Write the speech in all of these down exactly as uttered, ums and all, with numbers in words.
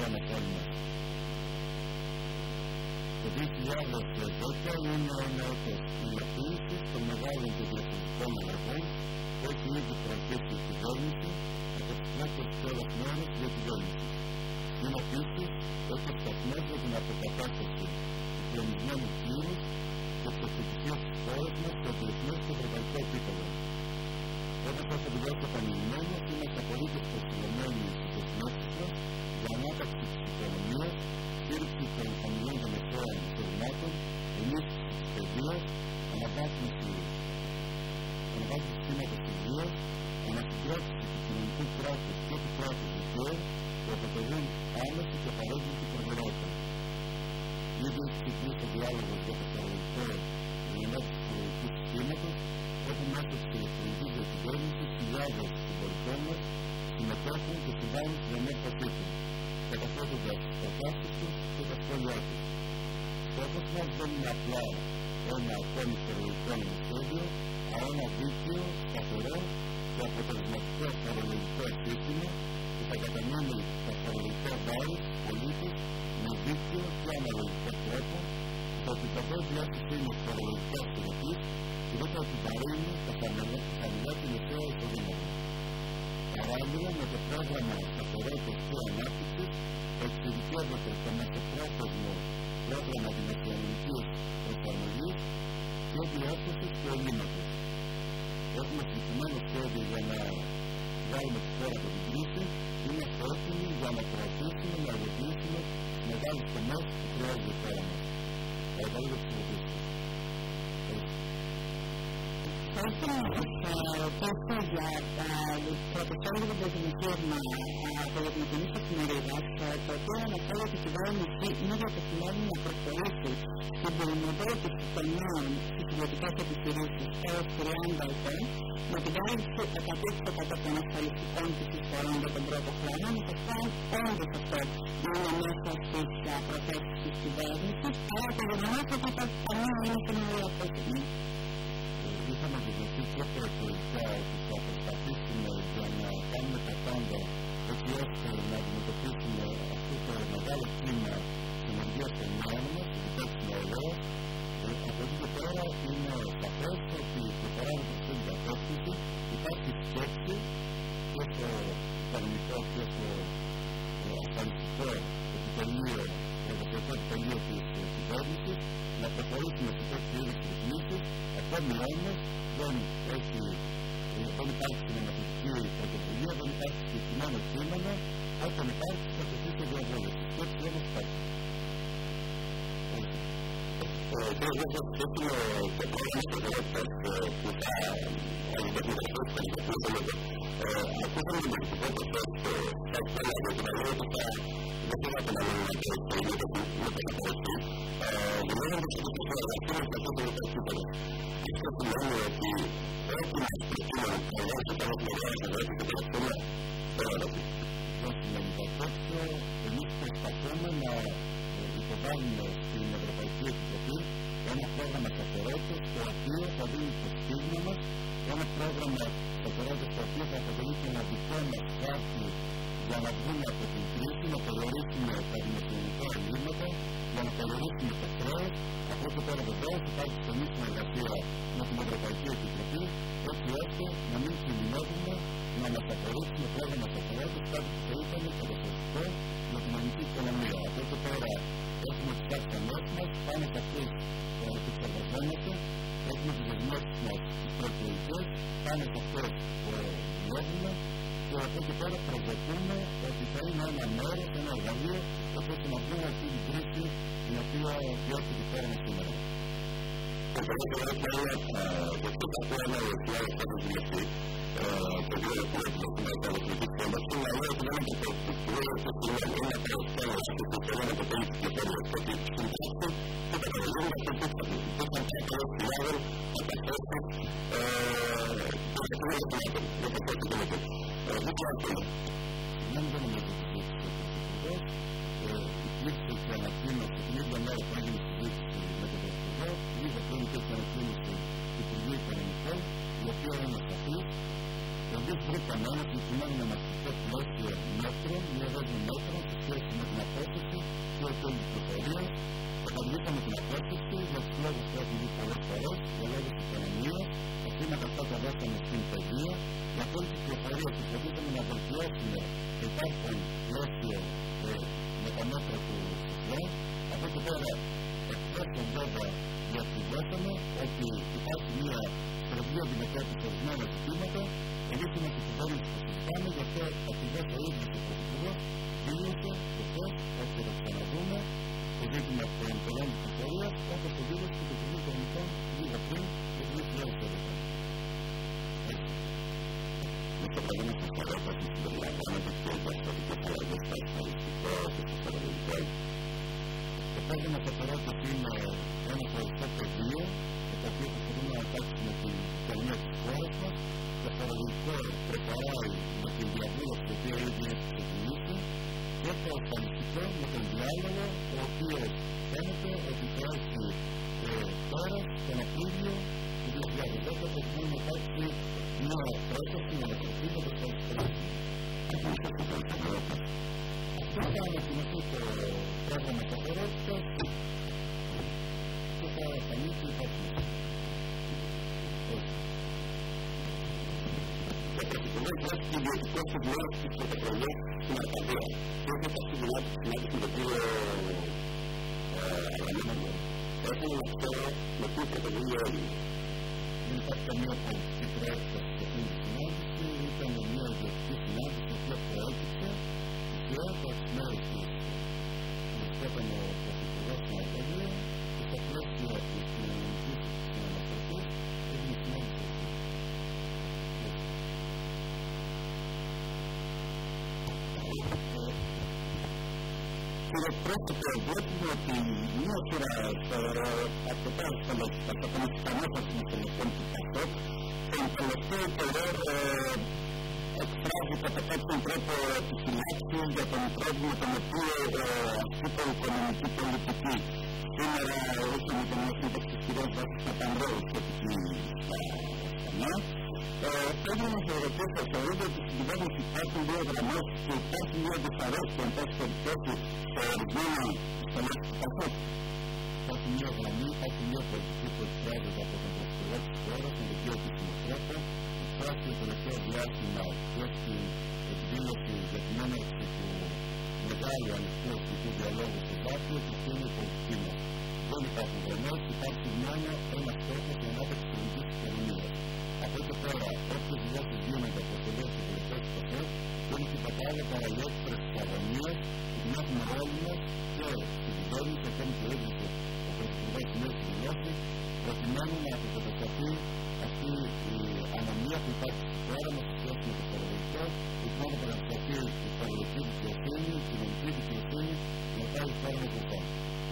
με όλοι μας. Το δύο χιλιάδες δέκα είναι ένα έτος υλοποίησης των μεγάλων και διαφορετικών αλλαγών που έχει ήδη προωθήσει η κυβέρνηση από τις πρώτες ώρες μέρες διακυβέρνησης. Είναι επίσης έτος σταθμός για την αποκατάσταση του χρονισμένου κύρους και της ευτυχίας της χώρας μας στο διεθνές και ευρωπαϊκό επίπεδο. Όπως έχω δηλώσει επανειλημμένως, είμαστε απολύτως προσιλωμένοι στις δεσμεύσεις μας για ανάταξη της οικονομίας, στήριξη των χαμηλών και μεσαίων εισοδημάτων, ενίσχυση της παιδείας, αναβάθμιση του σύστηματος υγείας, ανασυγκρότηση του κοινωνικού κράτους και του κράτους δικαίου που αποτελούν άμεση και απαραίτητη προτεραιότητα. Ήδη έχει ξεκινήσει ο διάλογος για το φορολογικό ελληνικό του φορολογικού συστήματος, όπου μέσω της ηλεκτρονικής διακυβέρνησης χιλιάδες συμπολιτών μας συμμετέχουν και συμβάλλουν στην ενέργεια του, καταθέτοντας τις προτάσεις τους και τα σχόλιά τους. Στόχος μας δεν είναι απλά ένα ακόμη φορολογικό νομοσχέδιο, αλλά ένα δίκαιο, σταθερό και αποτελεσματικό φορολογικό σύστημα που θα καταμείνει τα φορολογικά βάρη στους πολίτες με δίκαιο και αναλογικό τρόπο, που θα επιβεβαιώσει όσοι είναι φορολογικά συνεπείς και δεν θα επιβαρύνει τα χαμηλά και μεσαία εισοδήματα. Παράλληλα, με το πρόγραμμα σταθερότητας και ανάπτυξης θα εξειδικεύεται το μεσοπρόθεσμο πρόγραμμα δημοσιονομικής προσαρμογής και διάσωσης του ελλείμματος. Έχουμε συγκεκριμένο σχέδιο για να βγάλουμε τη χώρα από την κρίση και είμαστε έτοιμοι για να προωθήσουμε, να υλοποιήσουμε τις μεγάλες τομές που χρειάζεται η χώρα μας. Ευχαριστώ για τις ερωτήσεις. Θα ήθελα να σας πω για το πρωτοσέλιδο του δημοσίευμα από την Εθνική Εφημερίδα, το οποίο αναφέρει ότι η κυβέρνηση είναι διατεθειμένη να προχωρήσει στην πολυμετώπιση των νέων στις ιδιωτικές επιχειρήσεις έως τριάντα ετών, με την κάλυψη εκατό τοις εκατό των ασφαλιστικών της εισφορών για τον πρώτο χρόνο, με το φάουλ όντως αυτό είναι μέσα στις προθέσεις της κυβέρνησης, αλλά το γεγονός ότι τα ταμεία είναι καινούργια αυτό στιγμή. Είχαμε δηλωθεί και προεκλογικά ότι θα προσπαθήσουμε για να κάνουμε τα πάντα έτσι ώστε να αντιμετωπίσουμε αυτό το μεγάλο κλίμα της ενεργείας των νέων μας, ειδικά της νεολαίας. Από εκεί και πέρα είναι σαφές ότι προχωράμε προς την κατεύθυνση, υπάρχει σκέψη και στο οικονομικό και στο ασφαλιστικό επιτελείο, εργασιακό επιτελείο της κυβέρνησης, να προχωρήσουμε σε τέτοιου είδους ρυθμίσεις. Ακόμη όμως δεν, έχει, δεν υπάρχει νομοθετική πρωτοβουλία, δεν υπάρχει συγκεκριμένο κείμενο, όταν υπάρχει θα τεθεί σε διαβούλευση. Και έτσι όμως υπάρχει. Κύριε Ζώστο, σύστημα το πρόγραμμα σταθερότητας που θα αντιμετωπίσει την υπηρεσία. Ακούσαμε την πολιτικό προσώπηση στα εξέλα για την αλληλότητα, δεν θέλω να επαναλαμβάνω και με το καταπολιτή. Γνωρίζοντας ότι το πρόγραμμα είναι αυτό το επίπεδο. Αυτό σημαίνει ότι πρέπει να προτείνουμε να δώσει τα νοσμογράμματα να δώσει και τα νοσμογράμματα στο έρωτη. Αυτό σημαίνει καθότι εμείς προσπαθούμε να υποβάλουμε στην Ευρωπαϊκή Επιτροπή ένα πρόγραμμα σταθερότητας το οποίο θα δίνει το στίγμα μας, ένα πρόγραμμα σταθερότητας το οποίο θα αποτελεί το μοναδικό μας χάρτη για να βγούμε από την κρίση, να περιορίσουμε τα δημοσιονομικά ελλείμματα, για να περιορίσουμε το χρέος. Από εκεί πέρα βεβαίως υπάρχει στενή συνεργασία με την Ευρωπαϊκή Επιτροπή, έτσι ώστε να μην κινδυνεύουμε να μας απορρίψουμε πρόγραμμα σταθερότητας, κάτι που θα ήταν καταστροφικό για την ελληνική οικονομία. Από εκεί πέρα έχουμε τις άξονές μας, πάνω σε αυτές τις εργαζόμαστε, έχουμε τις δεσμεύσεις μας τις προεκλογικές, πάνω σε αυτές που δουλεύουμε και από εκεί πέρα προσδοκούμε ότι θα είναι ένα μέρος, ένα εργαλείο, ώστε να βγούμε αυτή την κρίση την οποία διώκει τη χώρα μας σήμερα. Το πρώτο ερώτημα είναι ότι τα πόδια είναι οι άλλες θα δουλευτεί. Το δύο ερωτήματα που έχουμε στα ευρωπαϊκή κόμματα, αλλά λέω ότι δεν είναι το πρώτο. Το δύο ερωτήματα είναι να παρακολουθούμε και το θέλω να αποτελεί την κυβέρνηση. Γιατί στην πράξη και τα παραδείγματα που υπήρχαν υπήρχαν κάποιες χιλιάδες καταστάσεις και τα δύο ερωτήματα για το πρώτο κόμμα. Δεν το άκουσα. Δεν δεν είναι το συζήτηση του Πρωθυπουργός. Υπήρξε και ανακοίνωση την ίδια μέρα που έγινε συζήτηση με τον Πρωθυπουργό. Λίγα πριν υπήρξε ανακοίνωση του Υπουργείου Οικονομικών, η οποία είναι σαφής. Εμείς βρήκαμε ένα συγκεκριμένο νομοθετικό πλαίσιο μέτρων, μια δέσμη μέτρων σε σχέση με την υπάρχον πλαίσιο με τα μέτρα του ΣΥΣΛΑ. Από εκεί πέρα εκθέσεων βέβαια διασυνδέσαμε ότι υπάρχει μια στρεβλή αντιμετώπιση ορισμένα ζητήματα. Εμείς είμαστε κυβέρνηση που συζητάμε, γι' αυτό ακριβώς ο ίδιος ο Πρωθυπουργός δήλωσε σωστός ότι θα το ξαναδούμε το ζήτημα των πολλών κυκλοφορίας, όπως το δήλωσε και το Υπουργείο Οικονομικών λίγο πριν το δύο χιλιάδες έντεκα. Με το πρόβλημα της φορές που συμπεριλαμβάνεται και οι διαστατικές αλλαγές στα εξαριστικό και στο φορολογικό. Το πρόβλημα της αφορότητας είναι ένα χωριστό πεδίο, το οποίο προσπαθούμε να τάξουμε την οικονομία της χώρας μας. Το φορολογικό προχωράει με την διαβούλευση που οποία ήδη έχει ξεκινήσει και το ασφαλιστικό με τον διάλογο, ο οποίος φαίνεται ότι θα έχει τώρα τον Απρίλιο του δύο χιλιάδες δέκα προκειμένου να υπάρξει μια πρόταση να αναπτυχθεί με το ασφαλιστικό. Αυτό θα ανακοινωθεί το πρόγραμμα σταθερότητας και θα ανοίξει η υπάρξη. Το Πρωθυπουργό έχει ιδιωτικό συμβουλίο της πρωτοβουλίας στην Αρκαδία. Και όχι τα συμβουλιά της συνάντησης με τον κύριο Αγανέμαντο. Θέλω να ξέρω με τι πρωτοβουλία έγινε. Δεν υπάρχει καμία πολιτική προέκταση σε αυτήν τη συνάντηση. Ήταν μια ιδιωτική συνάντηση η οποία προέκυψε και από τις μέρες της βρισκόταν ο Πρωθυπουργός στην Αρκαδία και στα πλαίσια της κοινωνικής συναναστροφής έγινε συνάντηση. Κύριε Πρόεδρε, βλέπουμε ότι μία σειρά από τα πανεπιστημιακά συναστολικών του ΠΑΣΟΚ τον τελευταίο καιρό εκφράζει κατά κάποιον τρόπο επιφυλάξεις για τον τρόπο με τον οποίο ασκείται η οικονομική πολιτική. Σήμερα είχαμε τον έσοδο της κυρίας Βάσης Παπανδρέου σχετική στα Σκανά. Θέλω να σας ρωτήσω, θεωρείτε ότι στην κυβέρνηση υπάρχουν δύο γραμμές και υπάρχει μια δυσαρέσκεια εν πάση περιπτώσει σε ορισμένα στελέχη του ΠΑΣΟΚ. Υπάρχει μια γραμμή, υπάρχει μια πολιτική που εκφράζεται από τον Πρωθυπουργό της χώρας με τον πιο επίσημο τρόπο, εκφράζει το τελευταίο διάστημα και στην εκδήλωση για την έναρξη του μεγάλου ανοιχτού αστικού διαλόγου στο Δάφιο και στην πολιτική μας. Δεν υπάρχουν γραμμές, υπάρχει μόνο ένα στόχο για ανάπτυξη της ελληνικής οικονομίας. Από εκεί πέρα, όποιες δηλώσεις γίνονται από το λέω του Πρωθυπουργού του ΠΑΣΟΚ, είναι συμπατάλα παραλιότερες της αγωνίας που την έχουμε όλοι μας και στην κυβέρνηση, ακόμη και έδειξε ο Πρωθυπουργός της νέας δηλώσεις, προκειμένου να αποκατασταθεί αυτή η ανομία που υπάρχει στη χώρα μας σε σχέση με το φορολογικό, προκειμένου να αποκατασταθεί η φορολογική δικαιοσύνη, η κοινωνική δικαιοσύνη, να πάει η χώρα μας μπροστά.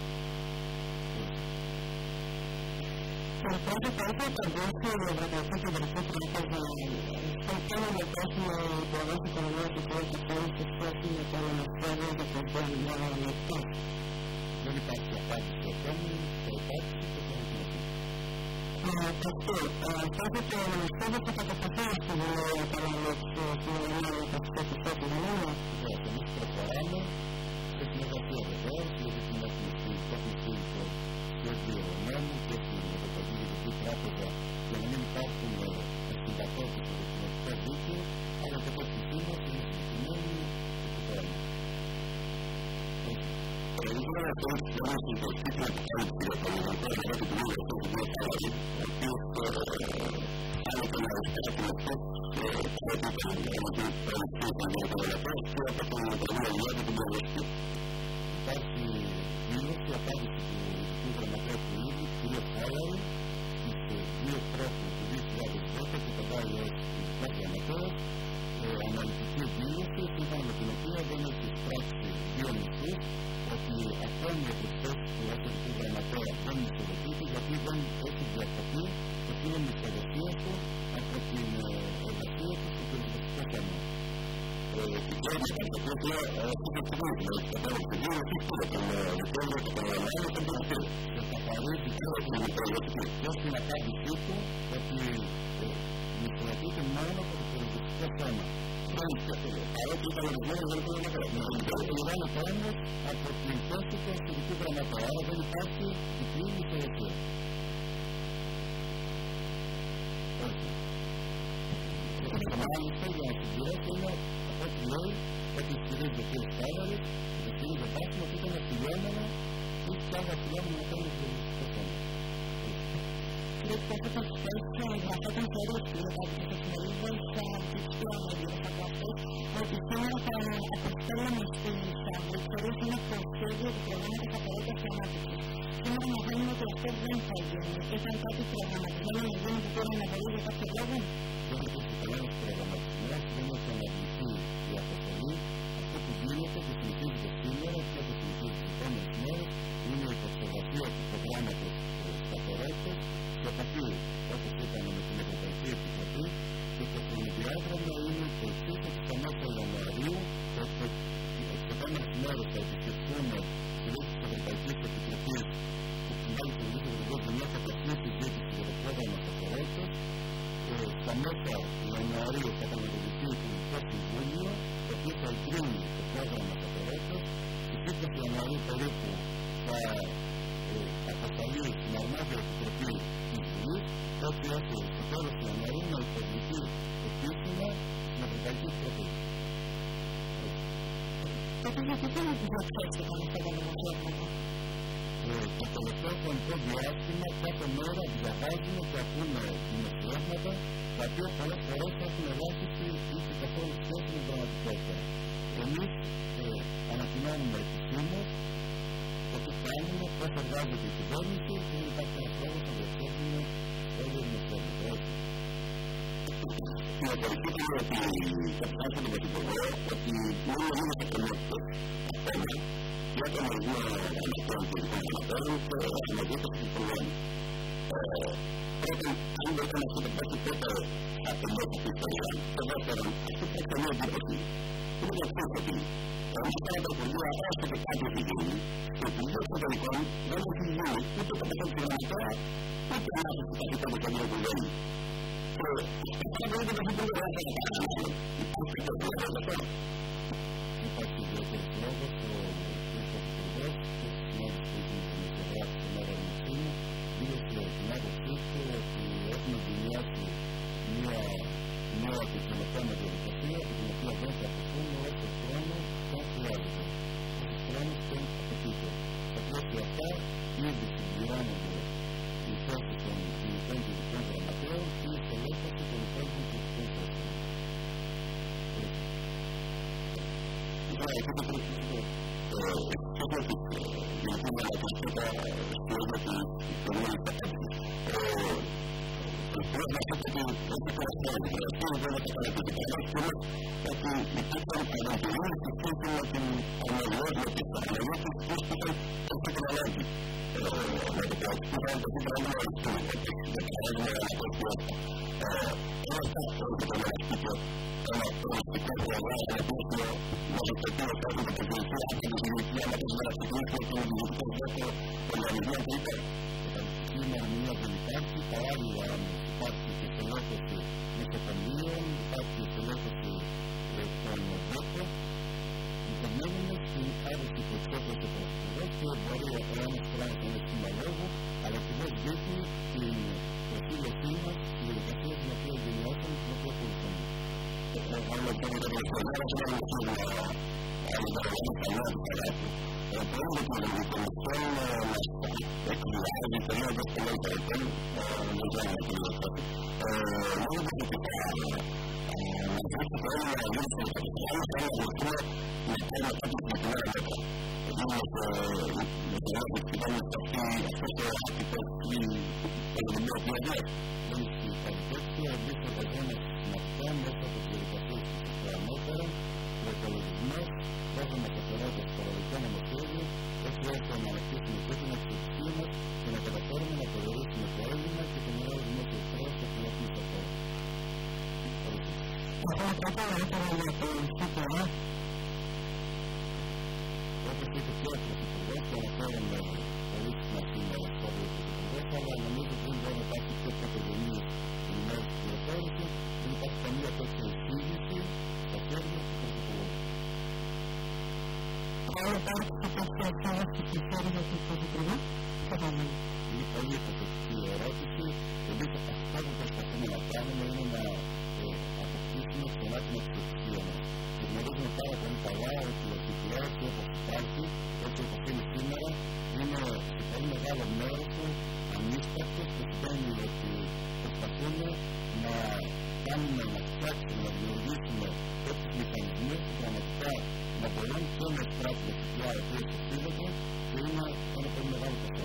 Πρώτα θα ήθελα να δώσω η Ευρωπαϊκή Κεντρική Τράπεζα στο θέμα με κόσμο υποδός οικονομίας και χώρας της χώρας σε σχέση με το νομοσχέδιο για το διαμοιραίο ανοιχτό. Δεν υπάρχει απάντηση ακόμη, θα υπάρξει και θα υπάρξει. Αυτό, θα το νομοσχέδιο θα κατασταθεί στη Βουλή Παραλήψη στην Ελληνία με το σχετικό του Βουλίου. Εμείς προχωράμε σε συνεργασία βεβαίως, γιατί την έχουμε στείλει το σχέδιο νόμου και στην Ευρωπαϊκή Κεντρική Τράπεζα για να μην υπάρχουν ασυμβατότητες στο κοινωνικό δίκαιο, αλλά και το συστήμα είναι συγκεκριμένη και προχωράμε. Ήθελα να πω ότι είναι συντοστή την αποκάλυψη για τον Ευρωπαϊκό Ευρωπαϊκό του Μίλου αυτό το δύο Παλαβή, ο οποίος άνοιξε να αριστερά την αυτό και πρέπει να είναι παραλυφθεί τον Ευρωπαϊκό και από τον Ευρωπαϊκό και την Ευρωπαϊκή. Υπάρχει δήλωση, απάντηση του Ειδικού Γραμματέα του ίδιου, του κ. Χάλαρη, στις δύο Πρώτου του δύο χιλιάδες δέκα και παντάει ως Ειδικός Γραμματέας, αναλυτική δήλωση, σύμφωνα με την οποία δεν έχει εισπράξει δύο μισθούς, ότι ακόμη από τις θέσεις του Ειδικού Γραμματέα δεν μισθοδοτείται, γιατί δεν έχει διακοπεί το κύριο μισθοδοσία του από την εργασία του στο περιοριστικό θέμα. Η κύρια Παντοκρίτια έχει το κουβίδι, δηλαδή θα πάρει τη δήλωση και τον Δεκέμβριο και τον Ιανουάριο και τον Ιανουάριο. Και θα παρέχει και στην απάντησή του ότι μισθοδοτείται μόνο από το περιοριστικό θέμα. Παρότι ήταν ορισμένο δεν μπορεί να κάνει. Πληρώνεται όμως από την θέση του Ειδικού Γραμματέα, άρα δεν υπάρχει διπλή μισθοδοσία. Όχι. Και μάλιστα για να συμπληρώσω είναι από ό,τι λέει ότι στηρίζει ο κ. Στάδαρης, το στηρίζει ο Μπάσιμο που ήταν αφιλόμενο ή κι άλλο αφιλόμενο να κάνει το θέμα. Creo que esta consistencia y la falta de salud y la profesionalismo y la ficción y los aportes oficinan para apostar la mestiza, el ser es una consistencia de programas de aparatos temáticos. Siempre nos vemos que hacer bien fallo, que son casi programas, que no nos vienen que tienen la salud de este programa. Yo creo que si tenemos programas, no tenemos que analizar y apostar, αυτό που γίνεται και συνεχίζεται σήμερα και θα συνεχίσει τις επόμενες μέρες είναι η επεξεργασία του προγράμματος σταθερότητας και από όπως ήταν με την Ευρωπαϊκή Επιτροπή και το χρονοδιάγραμμα είναι το εξής ότι στα μέσα Ιανουαρίου τις επόμενες μέρες θα επισκεφθούμε τις της Ευρωπαϊκής Επιτροπής που συμβάλλει στο Βουλίο Ευρωπαϊκής Γενιάς θα αρχίσει η συζήτηση για το πρόγραμμα σταθερότητας. Στα μέσα Ιανουαρίου θα πανηγυρίσει το Υπουργικό Συμβούλιο το οποίο θα εγκρίνει το πρόγραμμα σταθερότητας. Στις είκοσι Ιανουαρίου περίπου θα αποσταλεί στην αρμόδια επιτροπή της Βουλής έτσι ώστε στο τέλος του Ιανουαρίου να υποβληθεί επίσημα στην Ευρωπαϊκή Επιτροπή. Τότε γιατί δεν εξέθηκαν αυτά τα νομοσχέδια? Το τελευταίο χρονικό διάστημα κάθε μέρα διαβάζουμε και ακούμε δημοσιεύματα τα οποία πολλές φορές έχουν ελάχιστη ή και καθόλου σχέση με την πραγματικότητα. Εμείς ανακοινώνουμε επισήμως το τι κάνουμε, πώς εργάζεται η κυβέρνηση και δεν υπάρχει ένας λόγος να διεξέλθουμε όλη η δημοσιότητα. Η απορροφή είναι ότι κατάσταση τον Πρωθυπουργό ότι μόνο λίγο θα κρεμότητες ακόμα και όταν ορισμένα ανακοίνων πολιτικών αναφέρουν αναγκούται στην προγράμμα. Πρώτον, αν μπορείτε να σκεφτείτε πότε πότε θα τελειώσει αυτή η ιστορία. Και δεύτερον, αυτό που έχει μια εντύπωση είναι το εξής ότι εμείς τώρα το Υπουργείο έστω και κάτι έχει γίνει, το Υπουργείο Εξωτερικών δεν έχει γίνει ούτε το πέτρο πειραματέα, ούτε ανάπτυξη καθηκόντων του Υπουργείου που βγαίνει. Και αυτό δεν είναι το Υπουργείο να κάνει άλλο. Υπάρχει και ο Υπουργός αυτό. Υπάρχει ιδιαίτερος λόγος, ο Υπουργός και ο συνάδελφος που έχει δημοσιογράφει στο Μέγαρο Μεσίνου δήλωσε την άποψή του ότι έχουμε δημιουργήσει μια νέα διπλωματική διαδικασία την οποία δεν θα αποφύγουμε όσο χρόνο θα χρειάζεται. Όσο χρόνο δεν απαιτείται. Στα πλαίσια αυτά ήδη συμπληρώνονται οι θέσεις των γενικών και ειδικών γραμματέων και η στελέχωση των υπόλοιπων πολιτικών θέσεων. Αυτό το προσφύγω αυτό το γενική γραμματεία στη έδρα της οικονομικής κατάστασης. Το πρώτο αυτό που έχει καταφέρει, δηλαδή δεν θα καταφέρει κανένας ότι υπήρχαν παραγωγές που σχέση με την αναγνώριση της αναγνώρισης που ήταν όχι την ανάγκη. Με το οποίο ήταν το σύντομα αναγνώριση του, για παράδειγμα αναγνώριση. Ένα αυτό είναι το αναγνώριση ένα προοριστικό πρόγραμμα το οποίο μας εξωτήρω κάτι με το πολιτικό από την δημιουργία με τις μεραστικήσεις και τον δημιουργικό δέκο οργανισμών που ήταν. Η ερμηνεία δεν υπάρχει, παράλληλα υπάρχει και στελέχωση νοσοκομείων, υπάρχει στελέχωση των ΔΕΚΟ. Υπομένουμε στην άδειξη που εξέφρασε ο Πρωθυπουργός και μπορεί ο ένας πράγματος να είναι συμμαλόγου, αλλά ακριβώς δείχνει την προσήλωσή μας στη διαδικασία την οποία γεννιώσαμε, την οποία ακολουθούμε. Αλλά το μεταπροσωπικό είναι να αντιταγωνίσει καλά του παράτου. Το πρόβλημα του Ευρωπαϊκού μας εκδηλάζει περίοδος πολλών ετών, δεν ξέρω να το λέω αυτό. Μόνο πολιτικά, να δείξει το έλλειμμα να γίνει στο Ευρωπαϊκό, θα είναι βοηθούμε να κάνουμε κάτι συγκεκριμένα μέτρα. Είμαστε με την άδεια της κυβέρνησης αυτή, αυτός ο άτυπος ή το δημιουργικό πλαίσιο. Δεν ισχύει κάτι τέτοιο, εμείς εργαζόμαστε συναυτά μέσα από τις διαδικασίες του παραμέτρα, προπολογισμός, πρόγραμμα σταθερότητας παραδικό νομοσχέδιο, έτσι ώστε να ανακτήσουμε και την εξουσία μας και να καταφέρουμε να περιορίσουμε το έλλειμμα και το μεγάλο δημόσιο χρέος που έχουμε στα χώρα. Όπως είπε και ο Πρωθυπουργός, το αναφέραμε πολύ συχνά σήμερα στο Πρωθυπουργός, αλλά νομίζω ότι δεν μπορεί να υπάρχει και πρωτογενής ενημέρωση και πληροφόρηση, δεν υπάρχει καμία τέτοια εισήγηση στα χέρια του Πρωθυπουργού. Άρα υπάρχει και τέτοια εισήγηση στα χέρια του Πρωθυπουργού. Είναι πολύ υποκριτική ερώτηση. Εμείς αυτό που προσπαθούμε να κάνουμε είναι να αποκτήσουμε στον άτομο της εξουσίας μας. Και γνωρίζουμε πάρα πολύ καλά ότι ο κυκλός όπως υπάρχει, έτσι όπως είναι σήμερα, είναι σε πολύ μεγάλο μέρος του ανίστακτος και σημαίνει ότι προσπαθούμε να κάνουμε, να φτιάξουμε, να δημιουργήσουμε τέτοιους μηχανισμούς που πραγματικά να μπορούν και να εισπράξουν τα κυκλά η οποία συστήνεται και είναι ένα πολύ μεγάλο ποσό.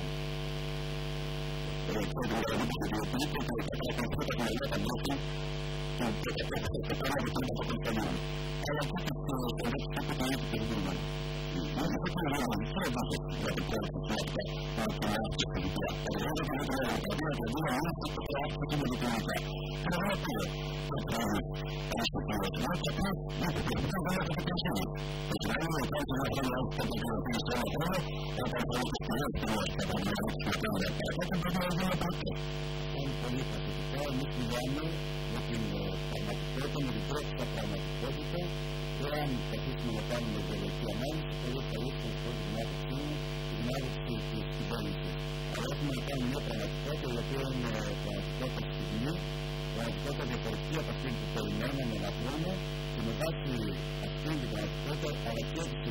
Πολύ φασιστικά, εμείς μιλάμε για την πραγματικότητα, με την πρόσφατα πραγματικότητα, εάν καθίσουμε να κάνουμε ιδεολογική ανάλυση, πολλές καλές θα πω την άποψή μου, την άποψη της κυβέρνησης. Αλλά έχουμε να κάνουμε μια πραγματικότητα, η οποία είναι πραγματικότητα στιγμή, πραγματικότητα διαφορετική από αυτή που περιμέναμε να βρούμε, και με βάση αυτή την πραγματικότητα, αλλά και